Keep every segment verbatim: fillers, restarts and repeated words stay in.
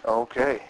Okay.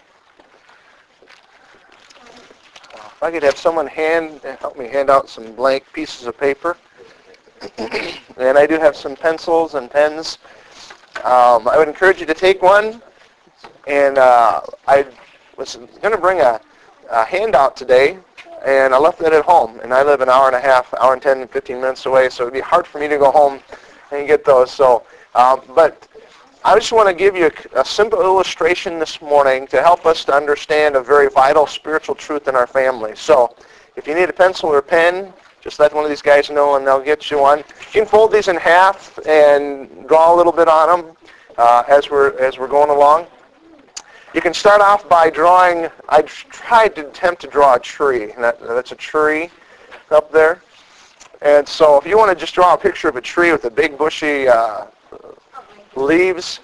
If I could have someone hand help me hand out some blank pieces of paper. And I do have some pencils and pens. Um, I would encourage you to take one. And uh, I was going to bring a, a handout today, and I left that at home. And I live an hour and a half, hour and ten, fifteen minutes away, so it would be hard for me to go home and get those. So, uh, but I just want to give you a, a simple illustration this morning to help us to understand a very vital spiritual truth in our family. So if you need a pencil or a pen, just let one of these guys know and they'll get you one. You can fold these in half and draw a little bit on them uh, as we're as we're going along. You can start off by drawing, I tried to attempt to draw a tree. And that, that's a tree up there. And so if you want to just draw a picture of a tree with a big bushy uh, leaves.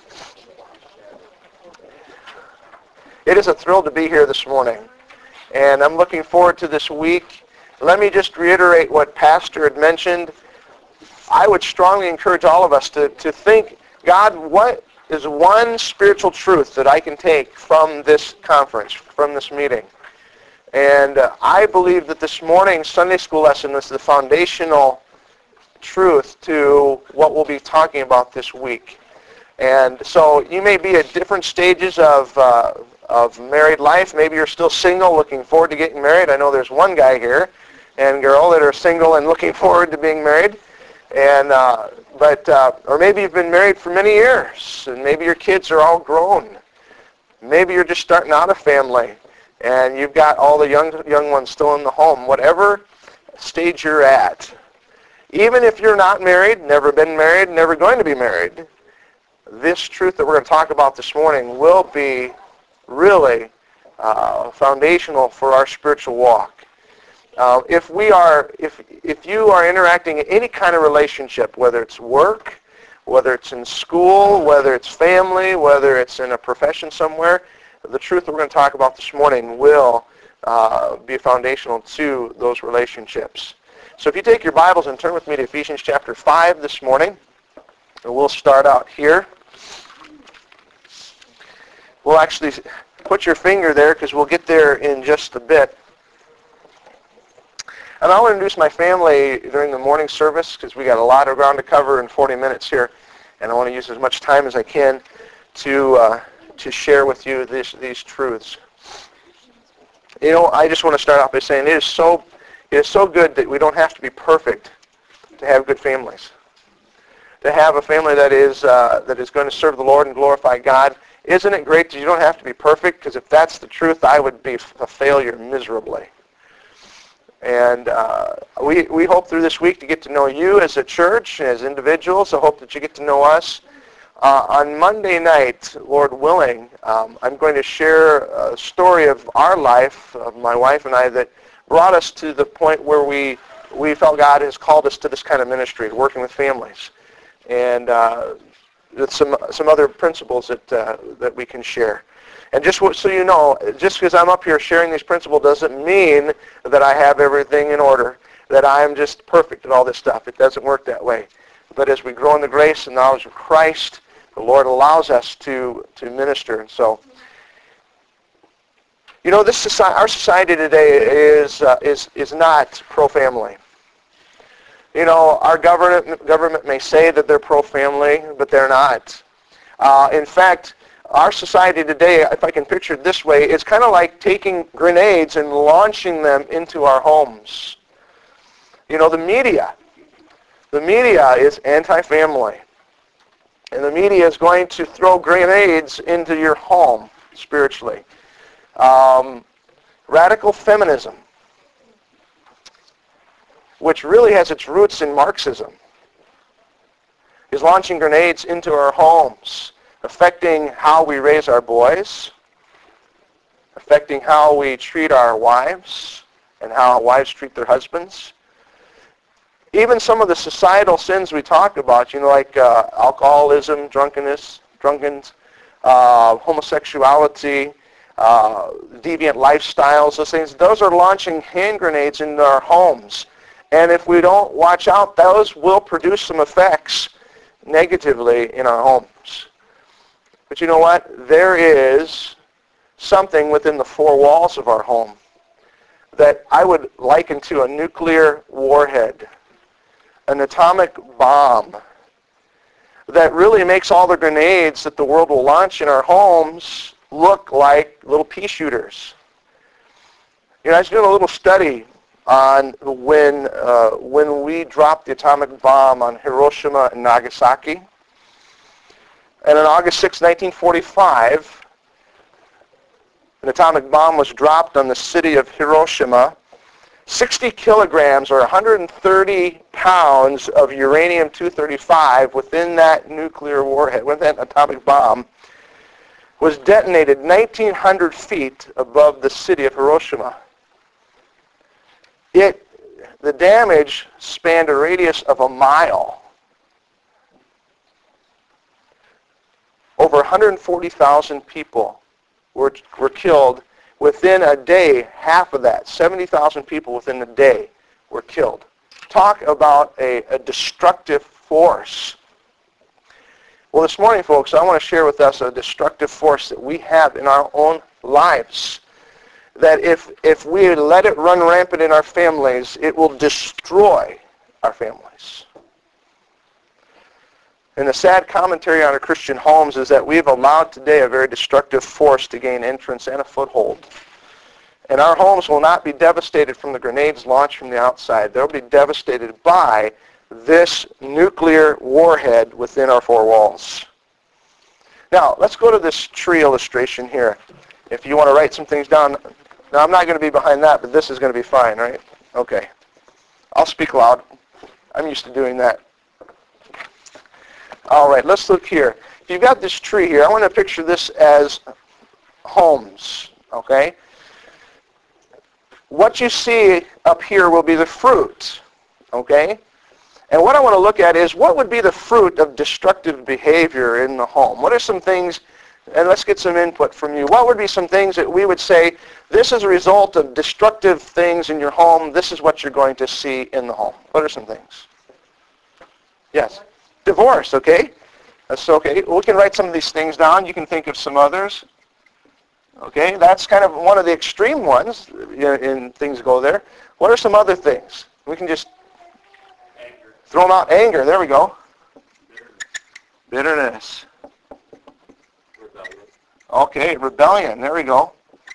It is a thrill to be here this morning, and I'm looking forward to this week. Let me just reiterate what Pastor had mentioned. I would strongly encourage all of us to, to think, God, what is one spiritual truth that I can take from this conference, from this meeting? And uh, I believe that this morning's Sunday school lesson is the foundational truth to what we'll be talking about this week. And so you may be at different stages of uh, of married life. Maybe you're still single, looking forward to getting married. I know there's one guy here and girl that are single and looking forward to being married. And uh, but uh, or maybe you've been married for many years, and maybe your kids are all grown. Maybe you're just starting out a family, and you've got all the young young ones still in the home. Whatever stage you're at, even if you're not married, never been married, never going to be married, this truth that we're going to talk about this morning will be really uh, foundational for our spiritual walk. Uh, if we are, if if you are interacting in any kind of relationship, whether it's work, whether it's in school, whether it's family, whether it's in a profession somewhere, the truth that we're going to talk about this morning will uh, be foundational to those relationships. So if you take your Bibles and turn with me to Ephesians chapter five this morning, and we'll start out here. We'll actually put your finger there because we'll get there in just a bit. And I'll introduce my family during the morning service because we got a lot of ground to cover in forty minutes here, and I want to use as much time as I can to uh, to share with you this, these truths. You know, I just want to start off by saying it is so it is so good that we don't have to be perfect to have good families. To have a family that is uh, that is going to serve the Lord and glorify God. Isn't it great that you don't have to be perfect? Because if that's the truth, I would be a failure miserably. And uh, we we hope through this week to get to know you as a church, as individuals. I hope that you get to know us. Uh, on Monday night, Lord willing, um, I'm going to share a story of our life, of my wife and I, that brought us to the point where we we felt God has called us to this kind of ministry, working with families. And uh, with some some other principles that uh, that we can share. And just so you know, just because I'm up here sharing these principles doesn't mean that I have everything in order, that I'm just perfect at all this stuff. It doesn't work that way. But as we grow in the grace and knowledge of Christ, the Lord allows us to to minister. And so, you know, this society, our society today is uh, is is not pro-family. You know, our government government may say that they're pro-family, but they're not. Uh, in fact, our society today, if I can picture it this way, is kind of like taking grenades and launching them into our homes. You know, the media, the media is anti-family. And the media is going to throw grenades into your home spiritually. Um, radical feminism, which really has its roots in Marxism, is launching grenades into our homes, affecting how we raise our boys, affecting how we treat our wives, and how wives treat their husbands. Even some of the societal sins we talk about, you know, like uh, alcoholism, drunkenness, drunkenness, uh, homosexuality, uh, deviant lifestyles, those things, those are launching hand grenades into our homes. And if we don't watch out, those will produce some effects negatively in our homes. But you know what? There is something within the four walls of our home that I would liken to a nuclear warhead, an atomic bomb that really makes all the grenades that the world will launch in our homes look like little pea shooters. You know, I was doing a little study on when uh, when we dropped the atomic bomb on Hiroshima and Nagasaki. And on August sixth, nineteen forty-five, an atomic bomb was dropped on the city of Hiroshima. sixty kilograms or one hundred thirty pounds of uranium two thirty-five within that nuclear warhead, within that atomic bomb, was detonated nineteen hundred feet above the city of Hiroshima. It, the damage spanned a radius of a mile. Over one hundred forty thousand people were, were killed within a day. Half of that, seventy thousand people within a day, were killed. Talk about a, a destructive force. Well, this morning, folks, I want to share with us a destructive force that we have in our own lives. That if, if we let it run rampant in our families, it will destroy our families. And the sad commentary on our Christian homes is that we've allowed today a very destructive force to gain entrance and a foothold. And our homes will not be devastated from the grenades launched from the outside. They'll be devastated by this nuclear warhead within our four walls. Now, let's go to this tree illustration here. If you want to write some things down. Now, I'm not going to be behind that, but this is going to be fine, right? Okay. I'll speak loud. I'm used to doing that. All right, let's look here. If you've got this tree here, I want to picture this as homes, okay? What you see up here will be the fruit, okay? And what I want to look at is what would be the fruit of destructive behavior in the home? What are some things, and let's get some input from you. What would be some things that we would say, this is a result of destructive things in your home, this is what you're going to see in the home? What are some things? Yes. Divorce, okay? That's okay. We can write some of these things down. You can think of some others. Okay, that's kind of one of the extreme ones in things go there. What are some other things? We can just anger. Throw them out. Anger, there we go. Bitterness. Bitterness. Rebellion. Okay, rebellion, there we go.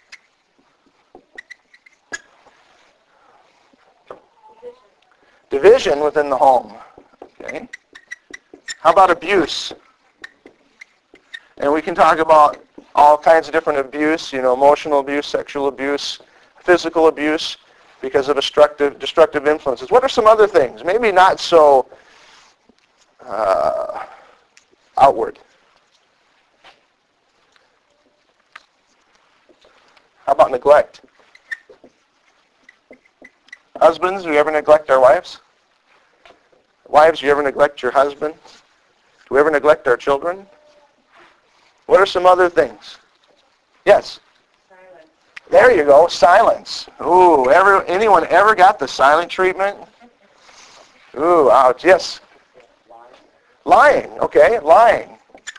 Division. Division within the home. Okay. How about abuse? And we can talk about all kinds of different abuse, you know, emotional abuse, sexual abuse, physical abuse because of destructive, destructive influences. What are some other things? Maybe not so uh, outward. How about neglect? Husbands, do we ever neglect our wives? Wives, do you ever neglect your husband? Do we ever neglect our children? What are some other things? Yes? Silence. There you go, silence. Ooh, ever, anyone ever got the silent treatment? Ooh, ouch, yes? Lying. Lying, okay, lying.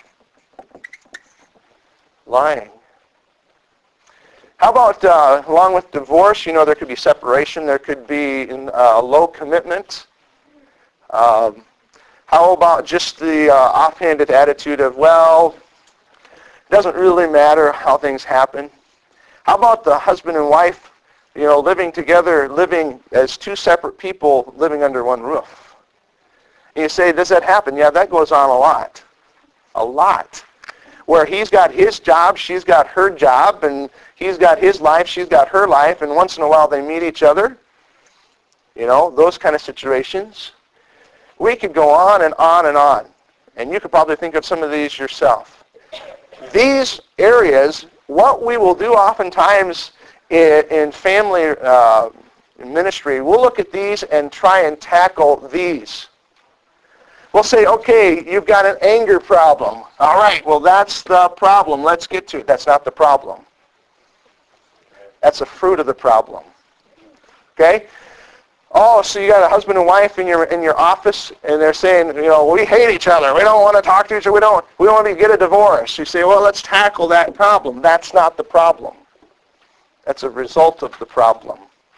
Lying. How about, uh, along with divorce, you know, there could be separation, there could be uh, low commitment. Um, how about just the uh, offhanded attitude of, well, it doesn't really matter how things happen? How about the husband and wife, you know, living together, living as two separate people living under one roof? And you say, does that happen? Yeah, that goes on a lot. A lot. Where he's got his job, she's got her job, and he's got his life, she's got her life, and once in a while they meet each other. You know, those kind of situations. We could go on and on and on. And you could probably think of some of these yourself. These areas, what we will do oftentimes in, in family uh, ministry, we'll look at these and try and tackle these. We'll say, okay, you've got an anger problem. All right, well, that's the problem. Let's get to it. That's not the problem. That's a fruit of the problem. Okay? Oh, so you got a husband and wife in your in your office, and they're saying, you know, we hate each other. We don't want to talk to each other. We don't we don't want to get a divorce. You say, well, let's tackle that problem. That's not the problem. That's a result of the problem.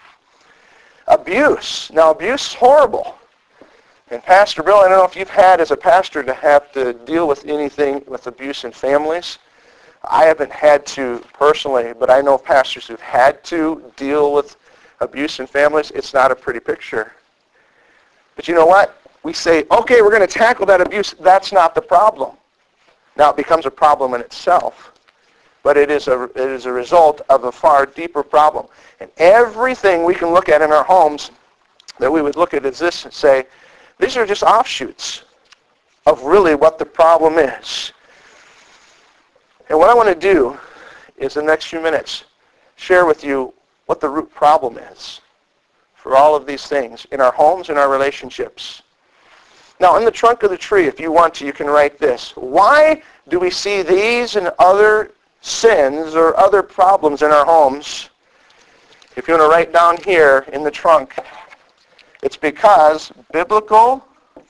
Abuse. Now, abuse is horrible. And Pastor Bill, I don't know if you've had as a pastor to have to deal with anything with abuse in families. I haven't had to personally, but I know pastors who've had to deal with abuse in families. It's not a pretty picture. But you know what? We say, okay, we're going to tackle that abuse. That's not the problem. Now it becomes a problem in itself, but it is a it is a result of a far deeper problem. And everything we can look at in our homes that we would look at as this and say, these are just offshoots of really what the problem is. And what I want to do is in the next few minutes share with you what the root problem is for all of these things in our homes and our relationships. Now, in the trunk of the tree, if you want to, you can write this. Why do we see these and other sins or other problems in our homes? If you want to write down here in the trunk, it's because biblical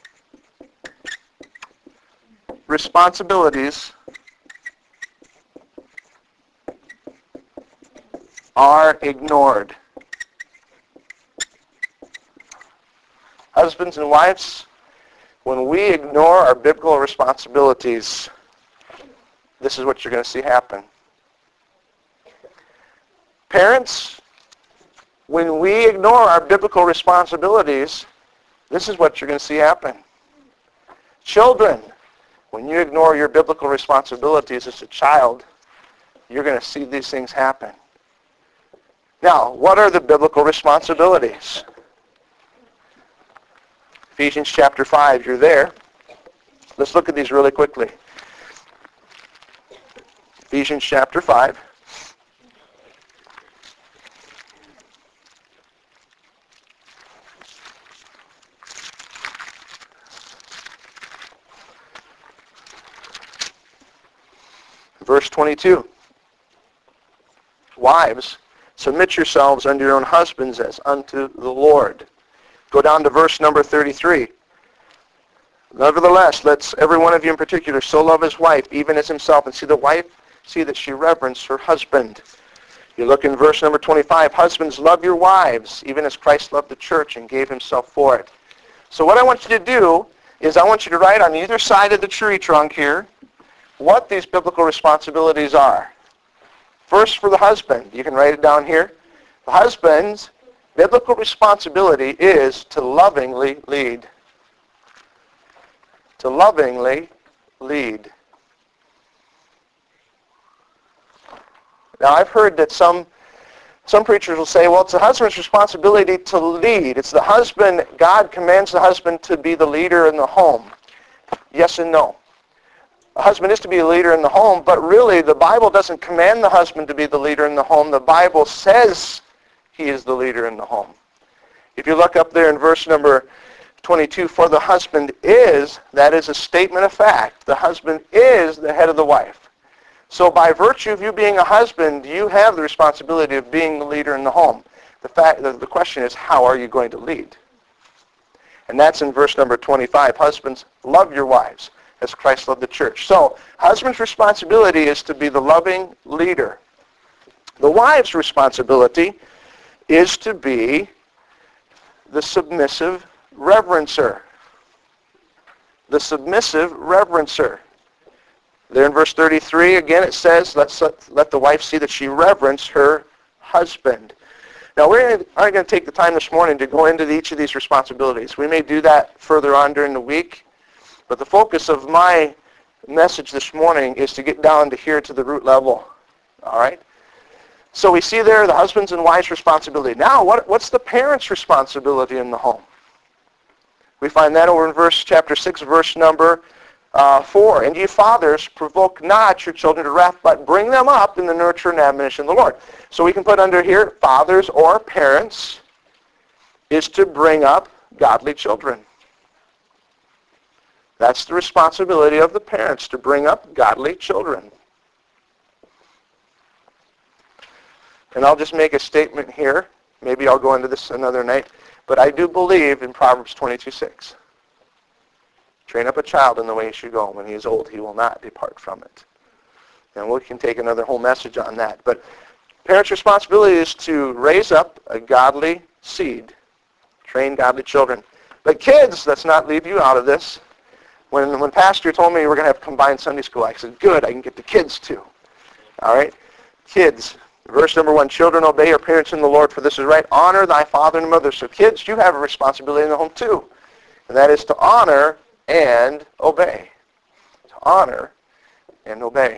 responsibilities are ignored. Husbands and wives, when we ignore our biblical responsibilities, this is what you're going to see happen. Parents, when we ignore our biblical responsibilities, this is what you're going to see happen. Children, when you ignore your biblical responsibilities as a child, you're going to see these things happen. Now, what are the biblical responsibilities? Ephesians chapter five, you're there. Let's look at these really quickly. Ephesians chapter five. Verse twenty-two. Wives, submit yourselves unto your own husbands as unto the Lord. Go down to verse number thirty-three. Nevertheless, let's every one of you in particular so love his wife, even as himself, and see the wife, see that she reverence her husband. You look in verse number twenty-five. Husbands, love your wives, even as Christ loved the church and gave himself for it. So what I want you to do is I want you to write on either side of the tree trunk here what these biblical responsibilities are. First, for the husband, you can write it down here. The husband's biblical responsibility is to lovingly lead. To lovingly lead. Now, I've heard that some some preachers will say, well, it's the husband's responsibility to lead. It's the husband, God commands the husband to be the leader in the home. Yes and no. The husband is to be a leader in the home, but really the Bible doesn't command the husband to be the leader in the home. The Bible says he is the leader in the home. If you look up there in verse number twenty-two, for the husband is, that is a statement of fact. The husband is the head of the wife. So by virtue of you being a husband, you have the responsibility of being the leader in the home. The fact, the, the question is, how are you going to lead? And that's in verse number twenty-five. Husbands, love your wives as Christ loved the church. So, husband's responsibility is to be the loving leader. The wife's responsibility is to be the submissive reverencer. The submissive reverencer. There in verse thirty-three, again it says, Let's let, let the wife see that she reverence her husband. Now, we aren't going to take the time this morning to go into each of these responsibilities. We may do that further on during the week. But the focus of my message this morning is to get down to here to the root level. All right? So we see there the husband's and wife's responsibility. Now, what, what's the parent's responsibility in the home? We find that over in verse chapter six, verse number uh, four. And ye fathers, provoke not your children to wrath, but bring them up in the nurture and admonition of the Lord. So we can put under here, fathers or parents is to bring up godly children. That's the responsibility of the parents, to bring up godly children. And I'll just make a statement here. Maybe I'll go into this another night. But I do believe in Proverbs twenty-two six. Train up a child in the way he should go. When he is old, he will not depart from it. And we can take another whole message on that. But parents' responsibility is to raise up a godly seed, train godly children. But kids, let's not leave you out of this. When when Pastor told me we were going to have combined Sunday school, I said, good, I can get the kids too. All right? Kids, verse number one, children, obey your parents in the Lord, for this is right. Honor thy father and mother. So kids, you have a responsibility in the home too. And that is to honor and obey. To honor and obey.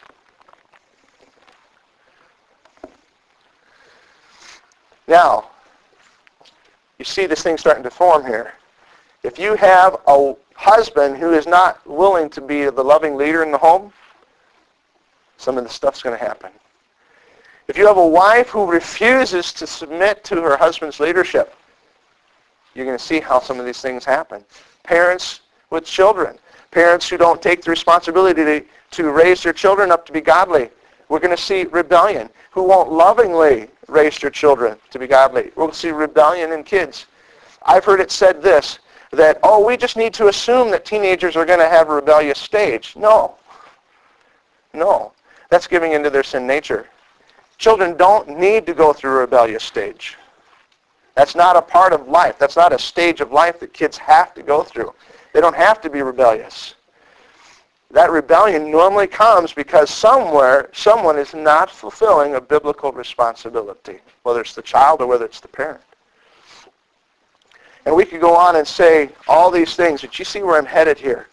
Now, you see this thing starting to form here. If you have a husband who is not willing to be the loving leader in the home, some of this stuff's going to happen. If you have a wife who refuses to submit to her husband's leadership, you're going to see how some of these things happen. Parents with children, parents who don't take the responsibility to, to raise their children up to be godly, we're going to see rebellion. Who won't lovingly raise their children to be godly. We'll see rebellion in kids. I've heard it said this, that, oh, we just need to assume that teenagers are going to have a rebellious stage. No. No. That's giving into their sin nature. Children don't need to go through a rebellious stage. That's not a part of life. That's not a stage of life that kids have to go through. They don't have to be rebellious. That rebellion normally comes because somewhere someone is not fulfilling a biblical responsibility, whether it's the child or whether it's the parent. And we could go on and say all these things, but you see where I'm headed here.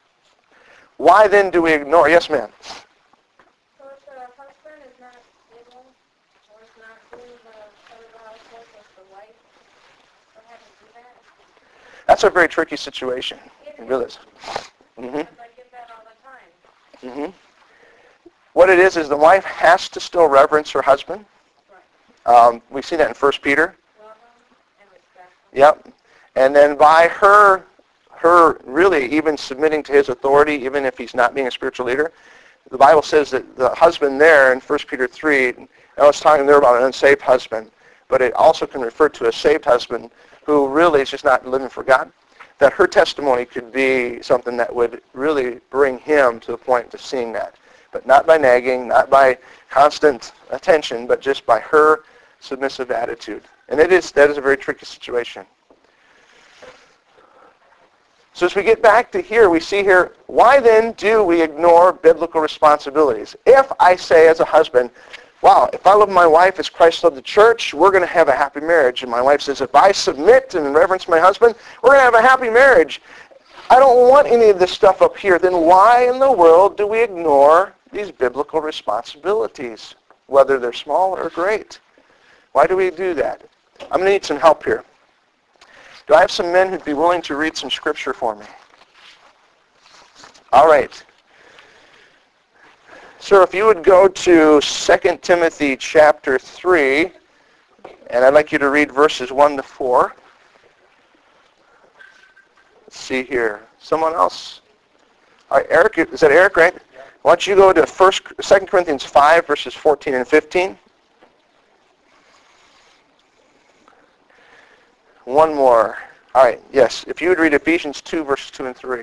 Why then do we ignore? Yes, ma'am. So if the husband is not able or is not doing the part of the household with the wife, or having to do that? That's a very tricky situation. It It really is. Mm-hmm. I get that all the time. Mm-hmm. What it is is the wife has to still reverence her husband. Right. Um, we see that in First Peter. Love him and respect him. Yep. And then by her, her really even submitting to his authority, even if he's not being a spiritual leader, the Bible says that the husband there in First Peter three, I was talking there about an unsaved husband, but it also can refer to a saved husband who really is just not living for God, that her testimony could be something that would really bring him to the point of seeing that. But not by nagging, not by constant attention, but just by her submissive attitude. And it is that is a very tricky situation. So as we get back to here, we see here, why then do we ignore biblical responsibilities? If I say as a husband, wow, if I love my wife as Christ loved the church, we're going to have a happy marriage. And my wife says, if I submit and reverence my husband, we're going to have a happy marriage. I don't want any of this stuff up here. Then why in the world do we ignore these biblical responsibilities, whether they're small or great? Why do we do that? I'm going to need some help here. Do I have some men who'd be willing to read some scripture for me? All right. Sir, if you would go to Second Timothy chapter three, and I'd like you to read verses one to four. Let's see here. Someone else? All right, Eric, is that Eric, right? Why don't you go to First, Second Corinthians five, verses fourteen and fifteen. One more. All right, yes. If you would read Ephesians two, verses two and three.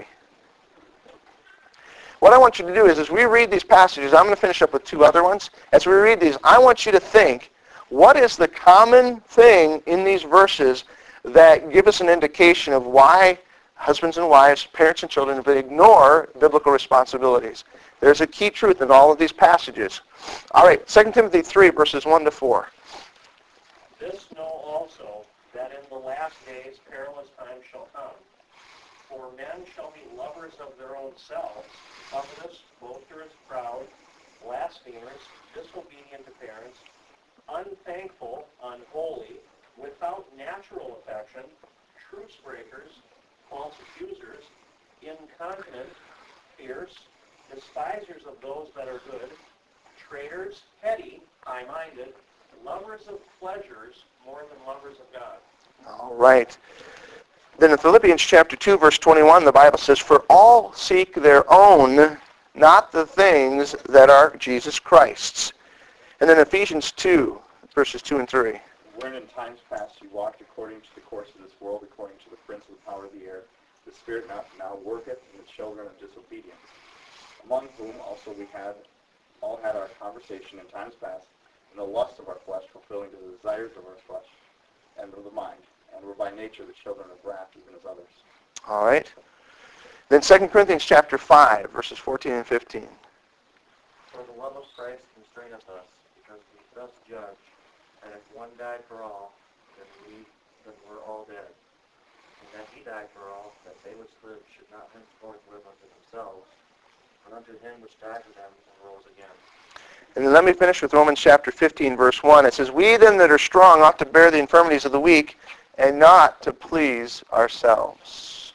What I want you to do is, as we read these passages, I'm going to finish up with two other ones. As we read these, I want you to think, what is the common thing in these verses that give us an indication of why husbands and wives, parents and children, ignore biblical responsibilities? There's a key truth in all of these passages. All right, Second Timothy three, verses one to four. This know also, that in the last days perilous times shall come. For men shall be lovers of their own selves, covetous, boasters, proud, blasphemers, disobedient to parents, unthankful, unholy, without natural affection, truce breakers, false accusers, incontinent, fierce, despisers of those that are good, traitors, heady, high-minded, lovers of pleasures more than lovers of God. All right. Then in Philippians chapter two, verse twenty-one, the Bible says, for all seek their own, not the things that are Jesus Christ's. And then Ephesians two, verses two and three. Wherein in times past you walked according to the course of this world, according to the prince of the power of the air, the spirit now, now worketh in the children of disobedience, among whom also we had all had our conversation in times past, in the lust of our flesh, fulfilling the desires of our flesh and of the mind, and were by nature the children of wrath, even as others. All right. Then Second Corinthians chapter five, verses fourteen and fifteen. For the love of Christ constraineth us, because we thus judge, that if one died for all, then we then we're all dead. And that he died for all, that they which live should not henceforth live unto themselves, but unto him which died for them and rose again. And then let me finish with Romans chapter fifteen, verse one. It says, we then that are strong ought to bear the infirmities of the weak, and not to please ourselves.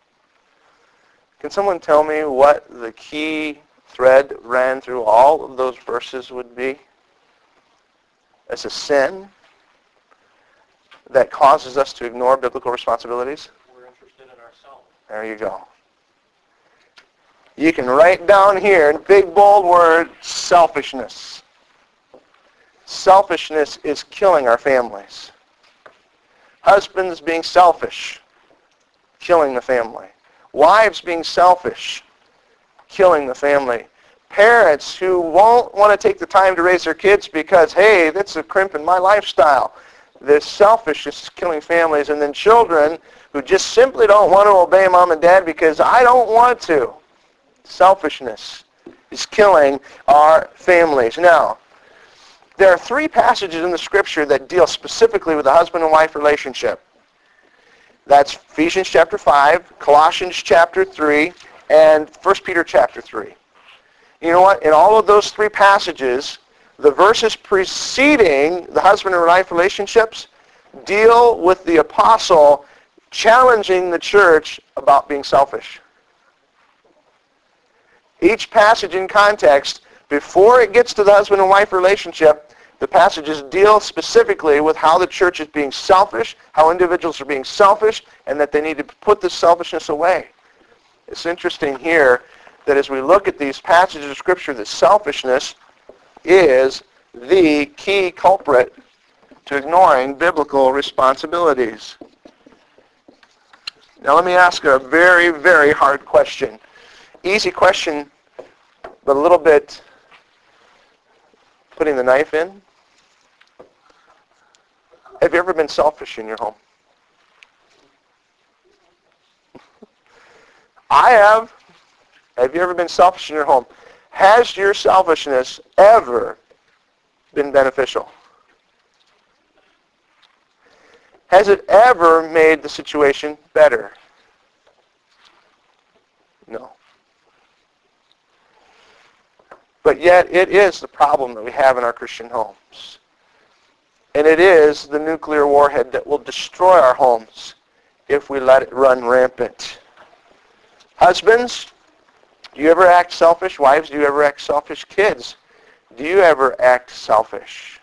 Can someone tell me what the key thread ran through all of those verses would be? It's a sin that causes us to ignore biblical responsibilities. We're interested in ourselves. There you go. You can write down here in big bold words, selfishness. Selfishness is killing our families. Husbands being selfish, killing the family. Wives being selfish, killing the family. Parents who won't want to take the time to raise their kids because, hey, that's a crimp in my lifestyle. This selfishness is killing families. And then children who just simply don't want to obey mom and dad because I don't want to. Selfishness is killing our families. Now, there are three passages in the Scripture that deal specifically with the husband and wife relationship. That's Ephesians chapter five, Colossians chapter three, and First Peter chapter three. You know what? In all of those three passages, the verses preceding the husband and wife relationships deal with the apostle challenging the church about being selfish. Each passage in context, before it gets to the husband and wife relationship, the passages deal specifically with how the church is being selfish, how individuals are being selfish, and that they need to put this selfishness away. It's interesting here that as we look at these passages of Scripture, that selfishness is the key culprit to ignoring biblical responsibilities. Now let me ask a very, very hard question. Easy question, but a little bit putting the knife in. Have you ever been selfish in your home? I have. Have you ever been selfish in your home? Has your selfishness ever been beneficial? Has it ever made the situation better? No. But yet it is the problem that we have in our Christian homes. And it is the nuclear warhead that will destroy our homes if we let it run rampant. Husbands, do you ever act selfish? Wives, do you ever act selfish? Kids, do you ever act selfish?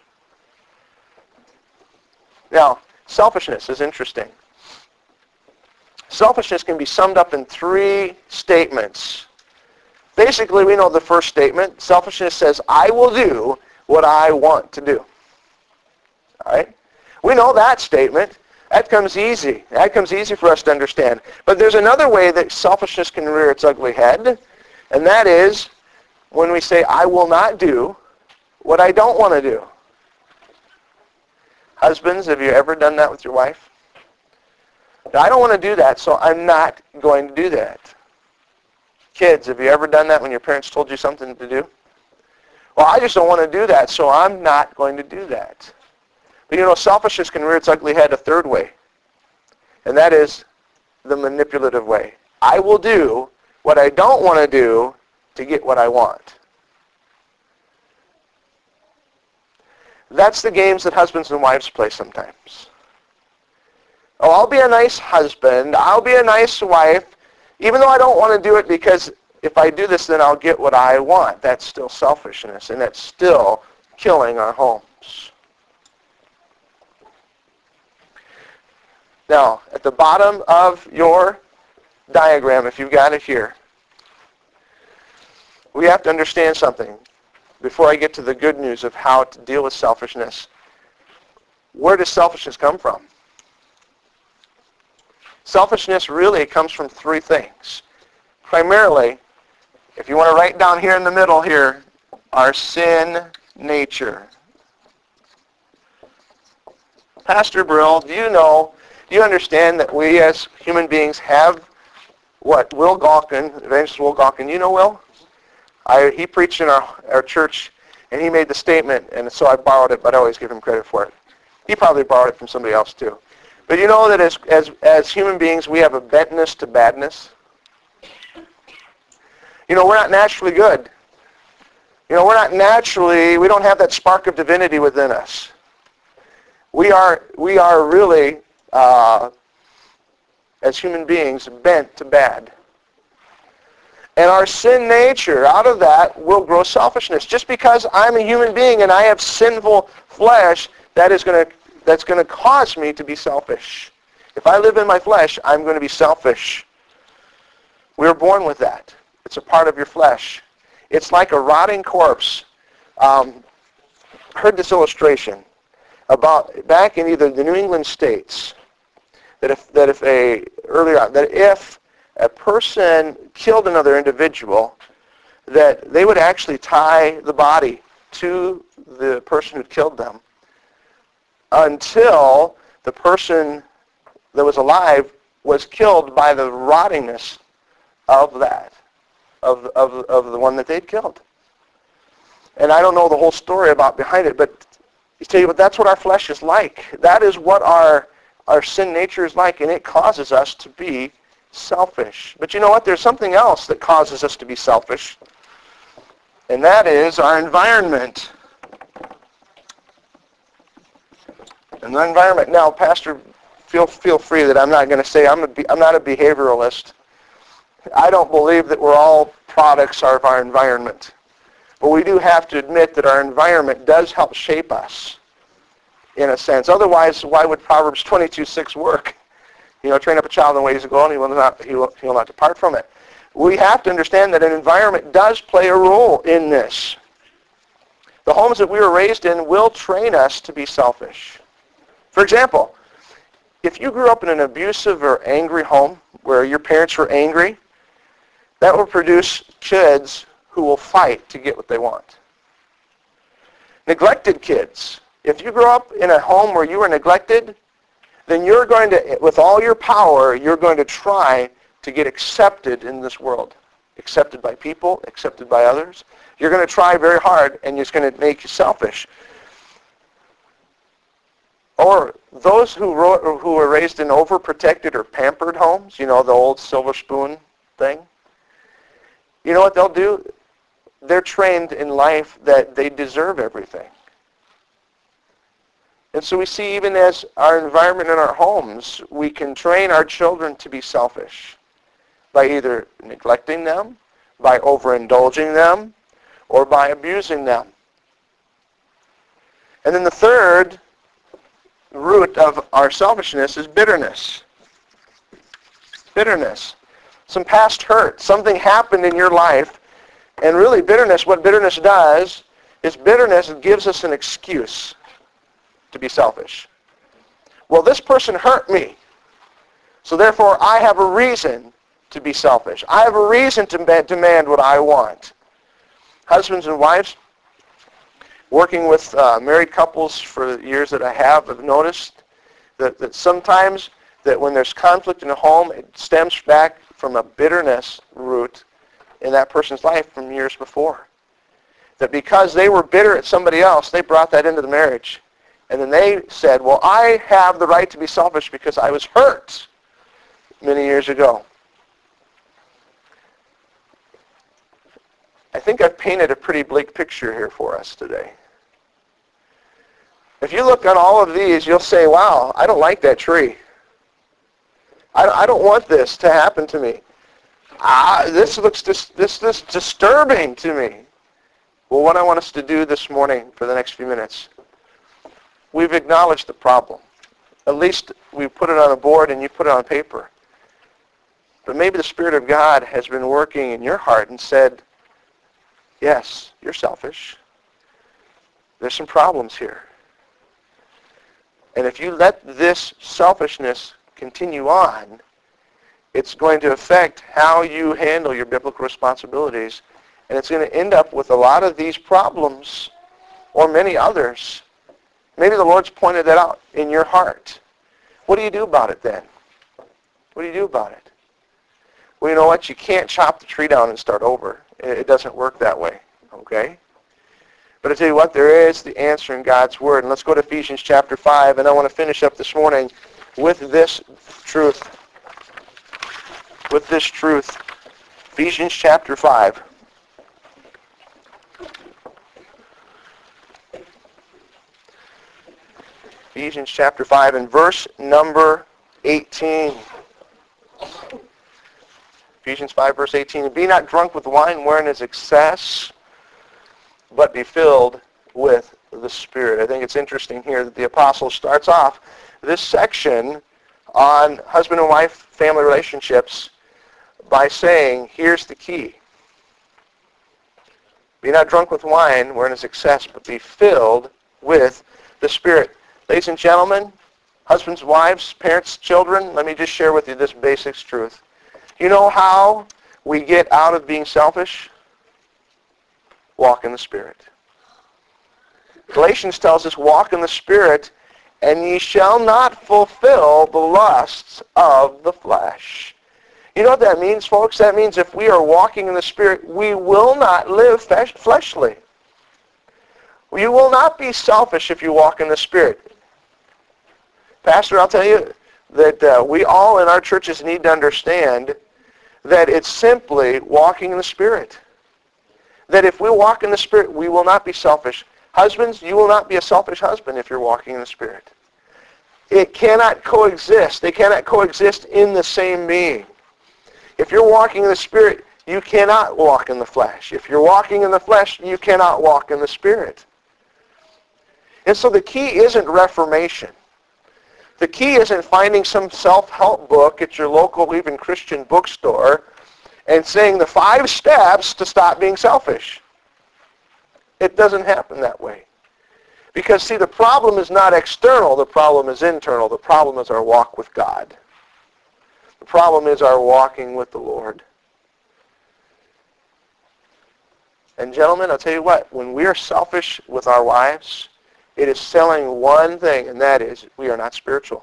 Now, selfishness is interesting. Selfishness can be summed up in three statements. Basically, we know the first statement. Selfishness says, I will do what I want to do. All right? We know that statement. That comes easy. That comes easy for us to understand. But there's another way that selfishness can rear its ugly head, and that is when we say, I will not do what I don't want to do. Husbands, have you ever done that with your wife? I don't want to do that, so I'm not going to do that. Kids, have you ever done that when your parents told you something to do? Well, I just don't want to do that, so I'm not going to do that. But you know, selfishness can rear its ugly head a third way, and that is the manipulative way. I will do what I don't want to do to get what I want. That's the games that husbands and wives play sometimes. Oh, I'll be a nice husband. I'll be a nice wife, even though I don't want to do it because if I do this, then I'll get what I want. That's still selfishness, and that's still killing our homes. Now, at the bottom of your diagram, if you've got it here, we have to understand something before I get to the good news of how to deal with selfishness. where does selfishness come from? Selfishness really comes from three things. Primarily, if you want to write down here in the middle here, our sin nature. Pastor Brill, do you know, do you understand that we as human beings have what? Will Galkin, Evangelist Will Galkin, you know Will? I, he preached in our, our church, and he made the statement, and so I borrowed it, but I always give him credit for it. He probably borrowed it from somebody else too. But you know that as, as, as human beings, we have a bentness to badness. You know, we're not naturally good. You know, we're not naturally, we don't have that spark of divinity within us. We are, we are really, uh, as human beings, bent to bad. And our sin nature, out of that, will grow selfishness. Just because I'm a human being and I have sinful flesh, that is going to, that's going to cause me to be selfish. If I live in my flesh, I'm going to be selfish. We were born with that. It's a part of your flesh. It's like a rotting corpse. Um, heard this illustration about back in either the New England states that if that if a earlier that if a person killed another individual, that they would actually tie the body to the person who killed them until the person that was alive was killed by the rottingness of that, of, of, of the one that they'd killed. And I don't know the whole story about behind it, but I tell you what, that's what our flesh is like. That is what our, our sin nature is like, and it causes us to be selfish. But you know what? There's something else that causes us to be selfish, and that is our environment. And the environment. Now, Pastor, feel feel free that I'm not going to say I'm a, I'm not a behavioralist. I don't believe that we're all products of our environment. But we do have to admit that our environment does help shape us, in a sense. Otherwise, why would Proverbs twenty-two six work? You know, train up a child in the ways to go, and he will not he will, he will not depart from it. We have to understand that an environment does play a role in this. The homes that we were raised in will train us to be selfish. For example, if you grew up in an abusive or angry home where your parents were angry, that will produce kids who will fight to get what they want. Neglected kids. If you grew up in a home where you were neglected, then you're going to, with all your power, you're going to try to get accepted in this world. Accepted by people, accepted by others. You're going to try very hard, and it's going to make you selfish. Or those who, ro- who were raised in overprotected or pampered homes, you know, the old silver spoon thing. You know what they'll do? They're trained in life that they deserve everything. And so we see even as our environment in our homes, we can train our children to be selfish by either neglecting them, by overindulging them, or by abusing them. And then the third root of our selfishness is bitterness. Bitterness. Some past hurt. Something happened in your life. And really bitterness, what bitterness does is bitterness gives us an excuse to be selfish. Well, this person hurt me, so therefore I have a reason to be selfish. I have a reason to demand what I want. Husbands and wives, working with uh, married couples for the years that I have, have noticed that, that sometimes that when there's conflict in a home, it stems back from a bitterness root in that person's life from years before. That because they were bitter at somebody else, they brought that into the marriage. And then they said, well, I have the right to be selfish because I was hurt many years ago. I think I've painted a pretty bleak picture here for us today. If you look at all of these, you'll say, wow, I don't like that tree. I, I don't want this to happen to me. Ah, this looks dis, this this disturbing to me. Well, what I want us to do this morning for the next few minutes, we've acknowledged the problem. At least we put it on a board and you put it on paper. But maybe the Spirit of God has been working in your heart and said, yes, you're selfish. There's some problems here. And if you let this selfishness continue on, it's going to affect how you handle your biblical responsibilities. And it's going to end up with a lot of these problems or many others. Maybe the Lord's pointed that out in your heart. What do you do about it then? What do you do about it? Well, you know what? You can't chop the tree down and start over. It doesn't work that way. Okay? But I tell you what, there is the answer in God's Word. And let's go to Ephesians chapter five. And I want to finish up this morning with this truth. With this truth. Ephesians chapter five. Ephesians chapter five and verse number eighteen. Ephesians five verse eighteen. Be not drunk with wine wherein is excess, but be filled with the Spirit. I think it's interesting here that the apostle starts off this section on husband and wife family relationships by saying, here's the key. Be not drunk with wine wherein is excess, but be filled with the Spirit. Ladies and gentlemen, husbands, wives, parents, children, let me just share with you this basic truth. You know how we get out of being selfish? Walk in the Spirit. Galatians tells us, walk in the Spirit, and ye shall not fulfill the lusts of the flesh. You know what that means, folks? That means if we are walking in the Spirit, we will not live fleshly. You will not be selfish if you walk in the Spirit. Pastor, I'll tell you that uh, we all in our churches need to understand that it's simply walking in the Spirit. That if we walk in the Spirit, we will not be selfish. Husbands, you will not be a selfish husband if you're walking in the Spirit. It cannot coexist. They cannot coexist in the same being. If you're walking in the Spirit, you cannot walk in the flesh. If you're walking in the flesh, you cannot walk in the Spirit. And so the key isn't reformation. The key isn't finding some self-help book at your local, even Christian bookstore and saying the five steps to stop being selfish. It doesn't happen that way. Because, see, the problem is not external. The problem is internal. The problem is our walk with God. The problem is our walking with the Lord. And gentlemen, I'll tell you what, when we are selfish with our wives, it is selling one thing, and that is we are not spiritual.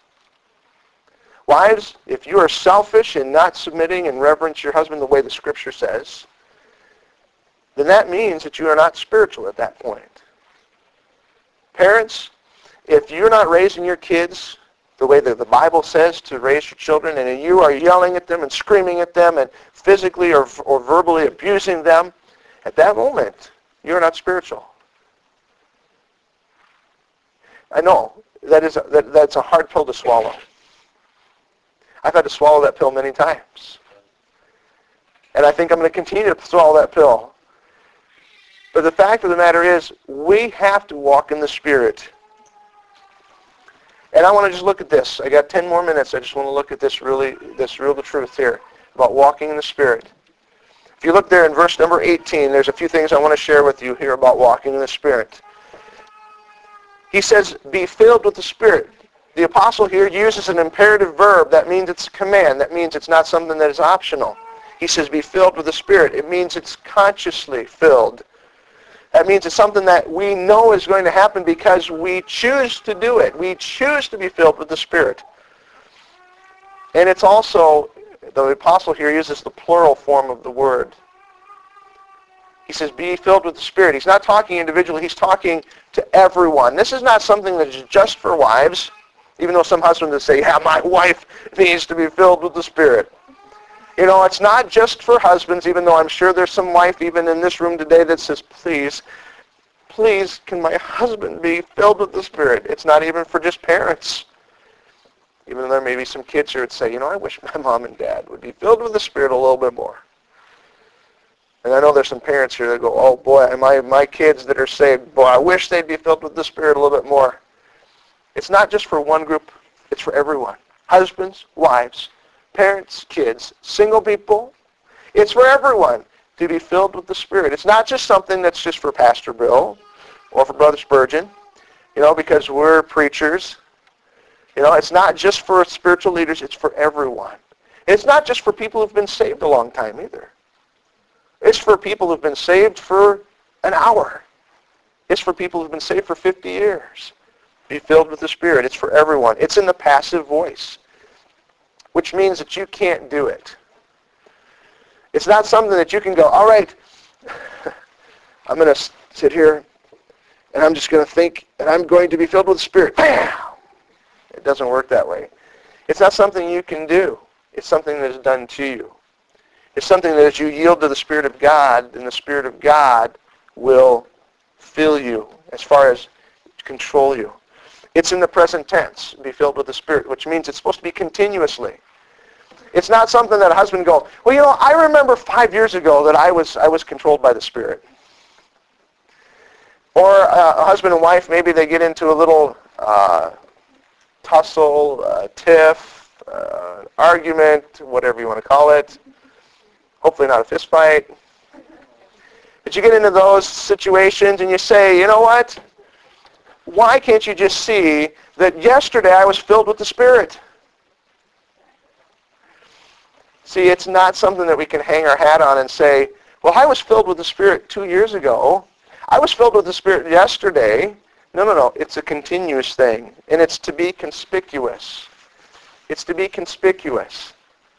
Wives, if you are selfish and not submitting and reverence your husband the way the Scripture says, then that means that you are not spiritual at that point. Parents, if you're not raising your kids the way that the Bible says to raise your children, and you are yelling at them and screaming at them and physically or, or verbally abusing them, at that moment, you're not spiritual. I know that is a, that, that's a hard pill to swallow. I've had to swallow that pill many times. And I think I'm going to continue to swallow that pill. But the fact of the matter is, we have to walk in the Spirit. And I want to just look at this. I got ten more minutes. I just want to look at this really, this real the truth here about walking in the Spirit. If you look there in verse number eighteen, there's a few things I want to share with you here about walking in the Spirit. He says, be filled with the Spirit. The apostle here uses an imperative verb. That means it's a command. That means it's not something that is optional. He says, be filled with the Spirit. It means it's consciously filled. That means it's something that we know is going to happen because we choose to do it. We choose to be filled with the Spirit. And it's also, the apostle here uses the plural form of the word. He says, be filled with the Spirit. He's not talking individually. He's talking to everyone. This is not something that is just for wives, even though some husbands would say, yeah, my wife needs to be filled with the Spirit. You know, it's not just for husbands, even though I'm sure there's some wife even in this room today that says, please, please, can my husband be filled with the Spirit? It's not even for just parents. Even though there may be some kids here that say, you know, I wish my mom and dad would be filled with the Spirit a little bit more. And I know there's some parents here that go, oh boy, my, my kids that are saved, boy, I wish they'd be filled with the Spirit a little bit more. It's not just for one group, it's for everyone. Husbands, wives, parents, kids, single people. It's for everyone to be filled with the Spirit. It's not just something that's just for Pastor Bill or for Brother Spurgeon. You know, because we're preachers. You know, it's not just for spiritual leaders, it's for everyone. It's not just for people who've been saved a long time either. It's for people who've been saved for an hour. It's for people who've been saved for fifty years. Be filled with the Spirit. It's for everyone. It's in the passive voice, which means that you can't do it. It's not something that you can go, all right, I'm going to sit here and I'm just going to think and I'm going to be filled with the Spirit. Bam! It doesn't work that way. It's not something you can do. It's something that is done to you. It's something that as you yield to the Spirit of God, then the Spirit of God will fill you as far as control you. It's in the present tense, be filled with the Spirit, which means it's supposed to be continuously. It's not something that a husband go, well, you know, I remember five years ago that I was I was controlled by the Spirit. Or uh, a husband and wife, maybe they get into a little uh, tussle, uh, tiff, uh, argument, whatever you want to call it. Hopefully not a fist fight. But you get into those situations and you say, you know what? Why can't you just see that yesterday I was filled with the Spirit? See, it's not something that we can hang our hat on and say, well, I was filled with the Spirit two years ago. I was filled with the Spirit yesterday. No, no, no. It's a continuous thing. And it's to be conspicuous. It's to be conspicuous.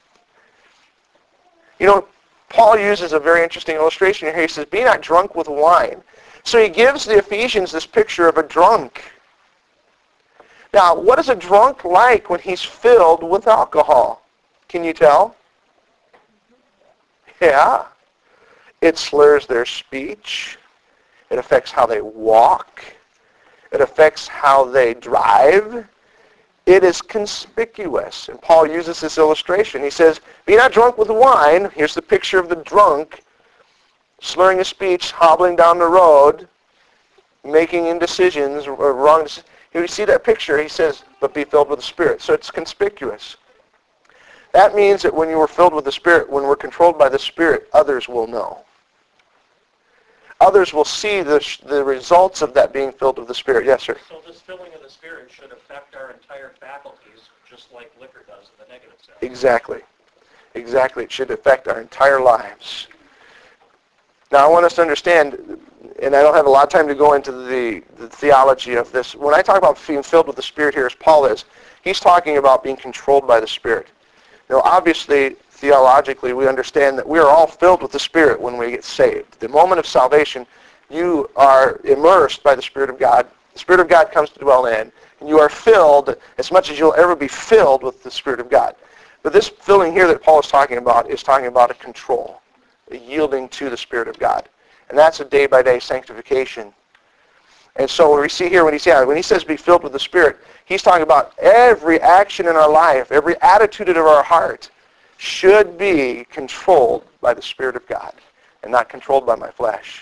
You know, Paul uses a very interesting illustration here. He says, be not drunk with wine. So he gives the Ephesians this picture of a drunk. Now, what is a drunk like when he's filled with alcohol? Can you tell? Yeah. It slurs their speech. It affects how they walk. It affects how they drive. It is conspicuous. And Paul uses this illustration. He says, be not drunk with wine. Here's the picture of the drunk, slurring his speech, hobbling down the road, making indecisions or wrong decisions. Here you see that picture. He says, but be filled with the Spirit. So it's conspicuous. That means that when you are filled with the Spirit, when we're controlled by the Spirit, others will know. Others will see the, the results of that being filled with the Spirit. Yes, sir? So this filling of the Spirit should affect our entire faculties, just like liquor does in the negative sense. Exactly. Exactly. It should affect our entire lives. Now, I want us to understand, and I don't have a lot of time to go into the, the theology of this. When I talk about being filled with the Spirit here, as Paul is, he's talking about being controlled by the Spirit. Now, obviously, theologically, we understand that we are all filled with the Spirit when we get saved. The moment of salvation, you are immersed by the Spirit of God. The Spirit of God comes to dwell in, and you are filled as much as you'll ever be filled with the Spirit of God. But this filling here that Paul is talking about is talking about a control, a yielding to the Spirit of God. And that's a day-by-day sanctification. And so when we see here, when he, yeah, when he says be filled with the Spirit, he's talking about every action in our life, every attitude of our heart should be controlled by the Spirit of God and not controlled by my flesh.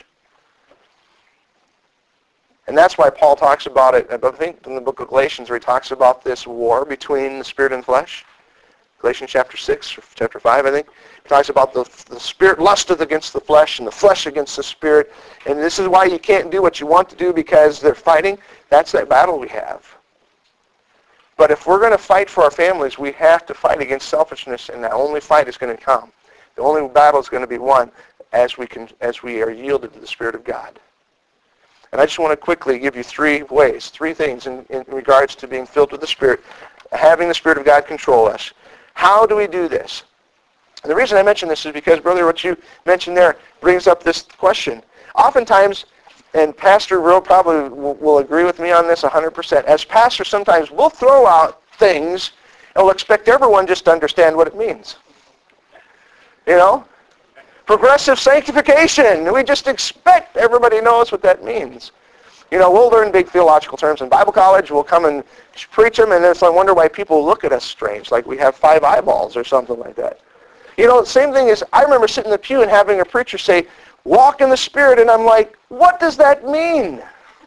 And that's why Paul talks about it, I think in the book of Galatians, where he talks about this war between the Spirit and flesh. Galatians chapter six, or chapter five, I think. He talks about the, the Spirit lusteth against the flesh and the flesh against the Spirit. And this is why you can't do what you want to do because they're fighting. That's that battle we have. But if we're going to fight for our families, we have to fight against selfishness, and that only fight is going to come. The only battle is going to be won as we can, as we are yielded to the Spirit of God. And I just want to quickly give you three ways, three things in, in regards to being filled with the Spirit, having the Spirit of God control us. How do we do this? And the reason I mention this is because, brother, what you mentioned there brings up this question. Oftentimes, and Pastor Real probably will, will agree with me on this one hundred percent, as pastors sometimes we'll throw out things and we'll expect everyone just to understand what it means. You know? Progressive sanctification. We just expect everybody knows what that means. You know, we'll learn big theological terms in Bible college. We'll come and preach them, and then so I wonder why people look at us strange, like we have five eyeballs or something like that. You know, the same thing is, I remember sitting in the pew and having a preacher say, walk in the Spirit, and I'm like, what does that mean?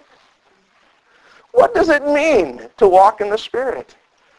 What does it mean to walk in the Spirit?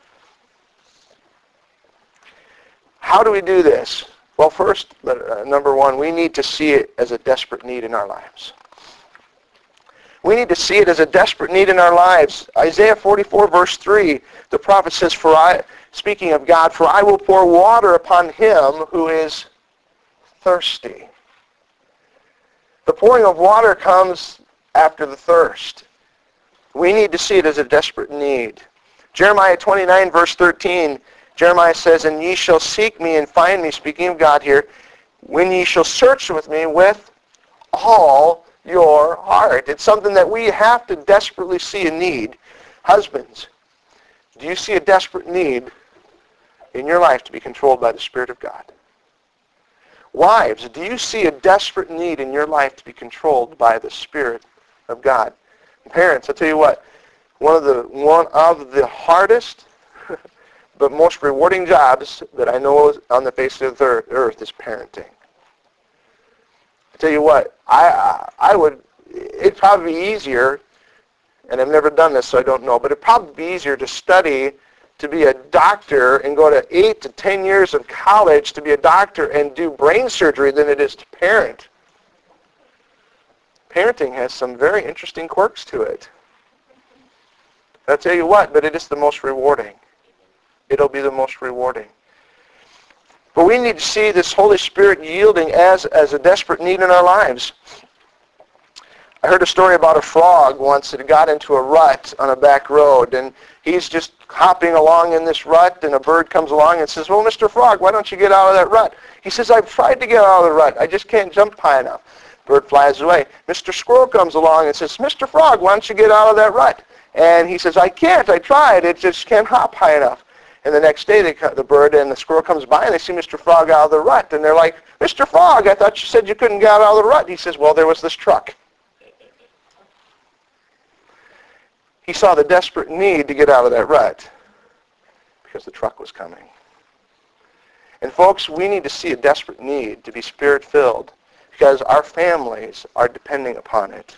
How do we do this? Well, first, uh, number one, we need to see it as a desperate need in our lives. We need to see it as a desperate need in our lives. Isaiah forty-four, verse three, the prophet says, "For I, speaking of God, for I will pour water upon him who is thirsty." The pouring of water comes after the thirst. We need to see it as a desperate need. Jeremiah twenty-nine, verse thirteen, Jeremiah says, "And ye shall seek me and find me," speaking of God here, "when ye shall search with me with all your heart." It's something that we have to desperately see a need. Husbands, do you see a desperate need in your life to be controlled by the Spirit of God? Wives, do you see a desperate need in your life to be controlled by the Spirit of God? Parents, I'll tell you what, one of the one of the hardest but most rewarding jobs that I know on the face of the earth is parenting. I tell you what, I I would, it'd probably be easier, and I've never done this so I don't know, but it'd probably be easier to study to be a doctor and go to eight to ten years of college to be a doctor and do brain surgery than it is to parent. Parenting has some very interesting quirks to it. I'll tell you what, but it is the most rewarding. It'll be the most rewarding. But we need to see this Holy Spirit yielding as, as a desperate need in our lives. I heard a story about a frog once that got into a rut on a back road, and he's just hopping along in this rut, and a bird comes along and says, "Well, Mister Frog, why don't you get out of that rut?" He says, "I've tried to get out of the rut. I just can't jump high enough." Bird flies away. Mister Squirrel comes along and says, "Mister Frog, why don't you get out of that rut?" And he says, "I can't. I tried. It just can't hop high enough." And the next day, they, the bird and the squirrel comes by, and they see Mister Frog out of the rut. And they're like, "Mister Frog, I thought you said you couldn't get out of the rut." He says, "Well, there was this truck." He saw the desperate need to get out of that rut because the truck was coming. And folks, we need to see a desperate need to be Spirit-filled because our families are depending upon it.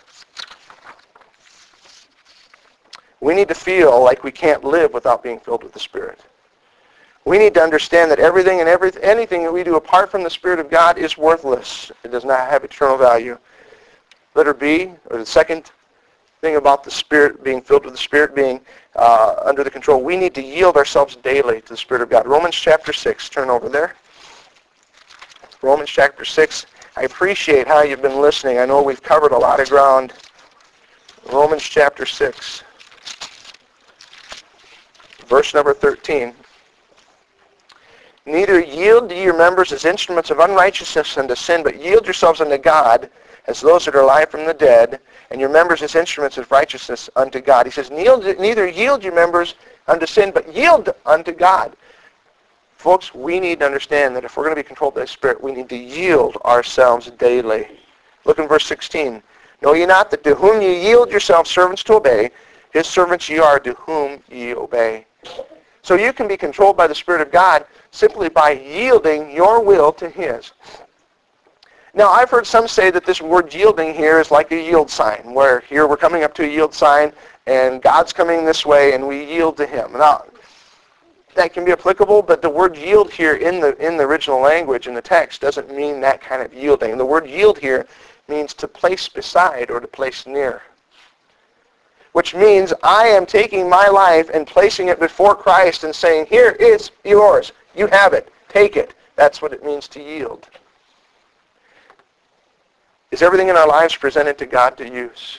We need to feel like we can't live without being filled with the Spirit. We need to understand that everything and every, anything that we do apart from the Spirit of God is worthless. It does not have eternal value. Letter B, or the second thing about the Spirit, being filled with the Spirit, being uh, under the control, we need to yield ourselves daily to the Spirit of God. Romans chapter six, turn over there. Romans chapter six. I appreciate how you've been listening. I know we've covered a lot of ground. Romans chapter six. Verse number thirteen. "Neither yield ye your members as instruments of unrighteousness unto sin, but yield yourselves unto God as those that are alive from the dead, and your members as instruments of righteousness unto God." He says, neither yield your members unto sin, but yield unto God. Folks, we need to understand that if we're going to be controlled by the Spirit, we need to yield ourselves daily. Look in verse sixteen. "Know ye not that to whom ye yield yourselves servants to obey, his servants ye are to whom ye obey." So you can be controlled by the Spirit of God simply by yielding your will to His. Now, I've heard some say that this word yielding here is like a yield sign, where here we're coming up to a yield sign, and God's coming this way, and we yield to Him. Now, that can be applicable, but the word yield here in the in the original language, in the text, doesn't mean that kind of yielding. The word yield here means to place beside or to place near, which means I am taking my life and placing it before Christ and saying, "Here is yours. You have it. Take it." That's what it means to yield. Is everything in our lives presented to God to use?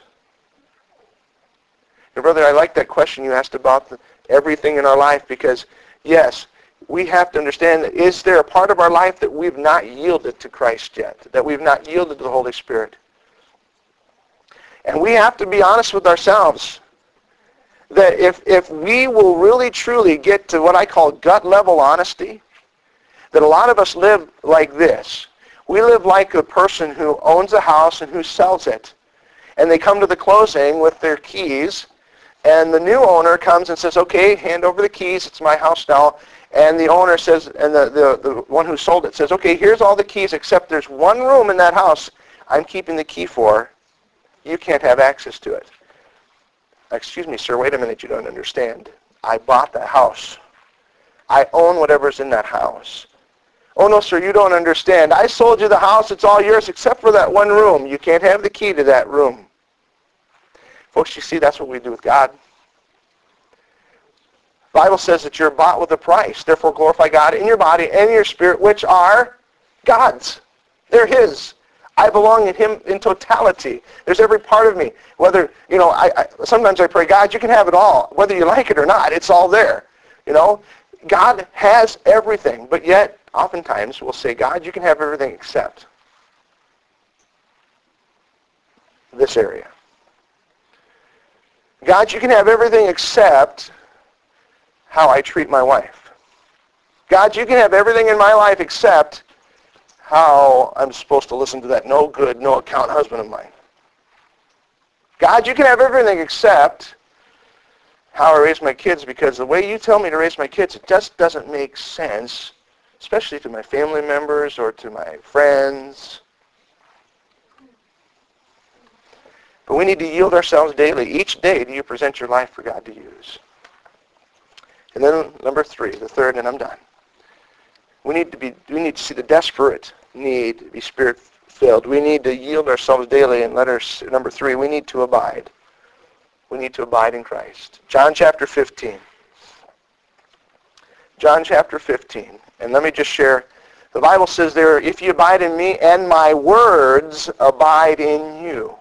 And brother, I like that question you asked about the, everything in our life, because yes, we have to understand that is there a part of our life that we've not yielded to Christ yet, that we've not yielded to the Holy Spirit? And we have to be honest with ourselves that if, if we will really truly get to what I call gut level honesty, that a lot of us live like this. We live like a person who owns a house and who sells it. And they come to the closing with their keys, and the new owner comes and says, "Okay, hand over the keys. It's my house now." And the owner says, and the, the, the one who sold it says, "Okay, here's all the keys, except there's one room in that house I'm keeping the key for. You can't have access to it." "Excuse me, sir, wait a minute, you don't understand. I bought that house. I own whatever's in that house." "Oh, no, sir, you don't understand. I sold you the house. It's all yours except for that one room. You can't have the key to that room." Folks, you see, that's what we do with God. The Bible says that you're bought with a price. Therefore, glorify God in your body and in your spirit, which are God's. They're His. I belong in Him in totality. There's every part of me. Whether, you know, I, I sometimes I pray, God, you can have it all. Whether you like it or not, it's all there. You know, God has everything. But yet, oftentimes, we'll say, God, you can have everything except this area. God, you can have everything except how I treat my wife. God, you can have everything in my life except how I'm supposed to listen to that no good, no account husband of mine. God, you can have everything except how I raise my kids, because the way you tell me to raise my kids, it just doesn't make sense, especially to my family members or to my friends. But we need to yield ourselves daily. Each day do you present your life for God to use. And then number three, the third, and I'm done. We need to be. We need to see the desperate need to be Spirit-filled. We need to yield ourselves daily. And let us, number three, we need to abide. We need to abide in Christ. John chapter fifteen. John chapter fifteen. And let me just share. The Bible says there, if you abide in me and my words abide in you.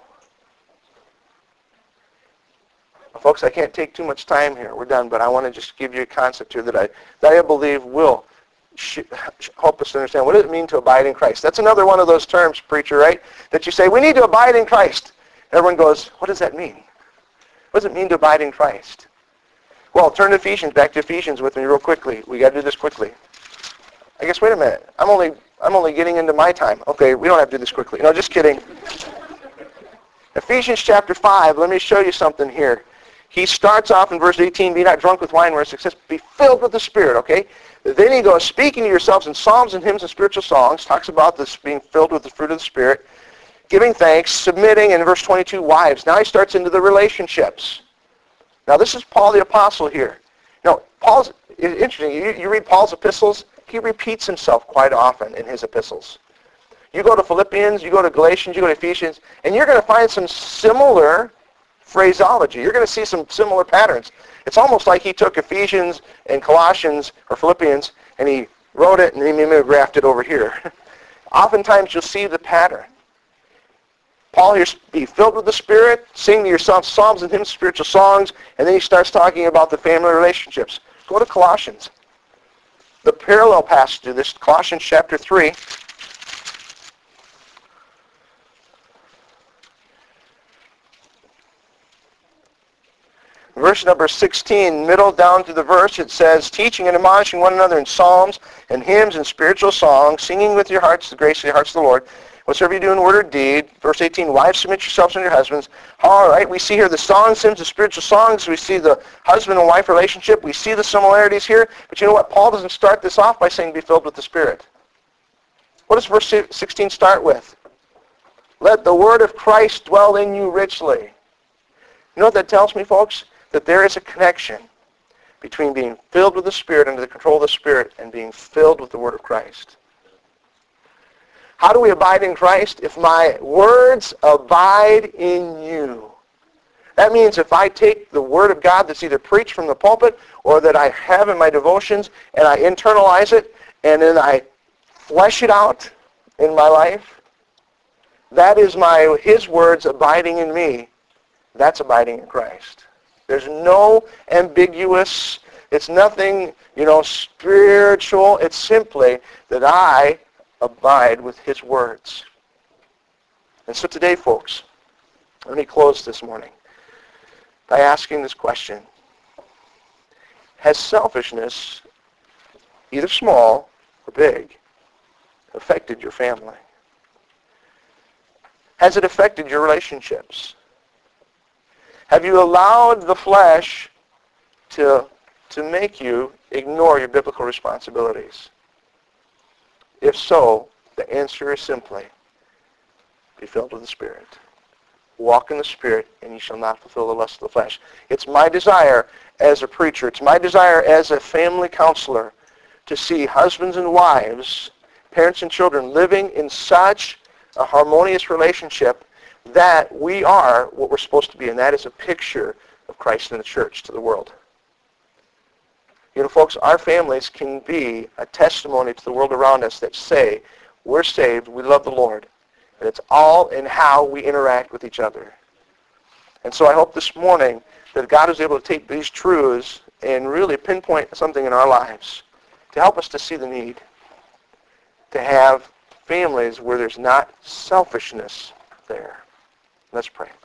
Folks, I can't take too much time here. We're done, but I want to just give you a concept here that I that I believe will sh- help us to understand. What does it mean to abide in Christ? That's another one of those terms, preacher, right? That you say, we need to abide in Christ. Everyone goes, what does that mean? What does it mean to abide in Christ? Well, turn to Ephesians, back to Ephesians with me real quickly. We got to do this quickly. I guess, wait a minute. I'm only I'm only getting into my time. Okay, we don't have to do this quickly. No, just kidding. Ephesians chapter five, let me show you something here. He starts off in verse eighteen, be not drunk with wine where it's excess, be filled with the Spirit, okay? Then he goes, speaking to yourselves in psalms and hymns and spiritual songs, talks about this being filled with the fruit of the Spirit, giving thanks, submitting, in verse twenty-two, wives. Now he starts into the relationships. Now this is Paul the Apostle here. Now, Paul's, it's interesting, you, you read Paul's epistles, he repeats himself quite often in his epistles. You go to Philippians, you go to Galatians, you go to Ephesians, and you're going to find some similar phraseology. You're going to see some similar patterns. It's almost like he took Ephesians and Colossians or Philippians and he wrote it and he mimeographed it over here. Oftentimes you'll see the pattern. Paul here, be filled with the Spirit, sing to yourself psalms and hymns, spiritual songs, and then he starts talking about the family relationships. Go to Colossians. The parallel passage to this, Colossians chapter three. Verse number sixteen, middle down to the verse, it says, teaching and admonishing one another in psalms and hymns and spiritual songs, singing with your hearts the grace of the hearts of the Lord. Whatsoever you do in word or deed. Verse eighteen, wives, submit yourselves unto your husbands. All right, we see here the songs, hymns, and spiritual songs. We see the husband and wife relationship. We see the similarities here. But you know what? Paul doesn't start this off by saying be filled with the Spirit. What does verse sixteen start with? Let the word of Christ dwell in you richly. You know what that tells me, folks? That there is a connection between being filled with the Spirit under the control of the Spirit and being filled with the Word of Christ. How do we abide in Christ? If my words abide in you. That means if I take the Word of God that's either preached from the pulpit or that I have in my devotions and I internalize it and then I flesh it out in my life, that is my His words abiding in me. That's abiding in Christ. There's no ambiguous, it's nothing, you know, spiritual. It's simply that I abide with His words. And so today, folks, let me close this morning by asking this question. Has selfishness, either small or big, affected your family? Has it affected your relationships? Have you allowed the flesh to, to make you ignore your biblical responsibilities? If so, the answer is simply, be filled with the Spirit. Walk in the Spirit, and you shall not fulfill the lust of the flesh. It's my desire as a preacher, it's my desire as a family counselor to see husbands and wives, parents and children living in such a harmonious relationship that we are what we're supposed to be, and that is a picture of Christ in the church to the world. You know, folks, our families can be a testimony to the world around us that say, we're saved, we love the Lord. And it's all in how we interact with each other. And so I hope this morning that God is able to take these truths and really pinpoint something in our lives to help us to see the need to have families where there's not selfishness there. Let's pray.